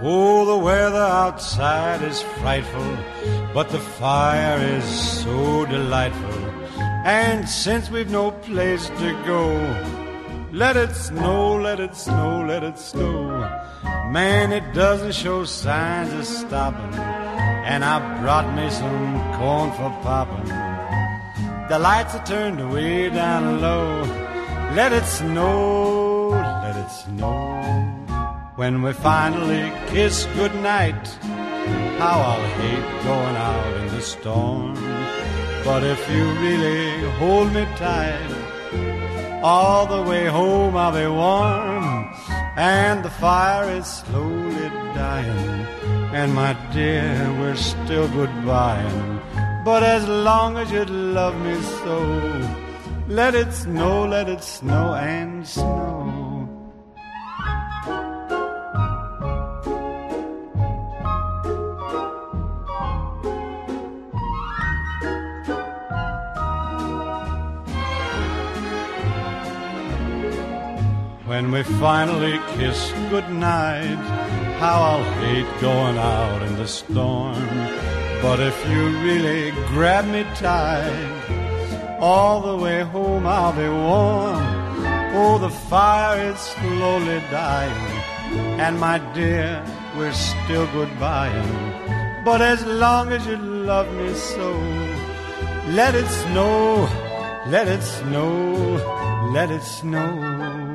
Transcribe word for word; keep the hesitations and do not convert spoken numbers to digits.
Oh, the weather outside is frightful, but the fire is so delightful. And since we've no place to go, let it snow, let it snow, let it snow. Man, it doesn't show signs of stopping, and I brought me some corn for popping. The lights are turned way down low. Let it snow, let it snow. When we finally kiss goodnight, how I'll hate going out in the storm. But if you really hold me tight, all the way home I'll be warm. And the fire is slowly dying, and my dear, we're still goodbying. But as long as you love me so, let it snow, let it snow and snow. When we finally kiss goodnight, how I'll hate going out in the storm. But if you really grab me tight, all the way home I'll be warm. Oh, the fire is slowly dying, and my dear, we're still goodbying. But as long as you love me so, let it snow, let it snow, let it snow.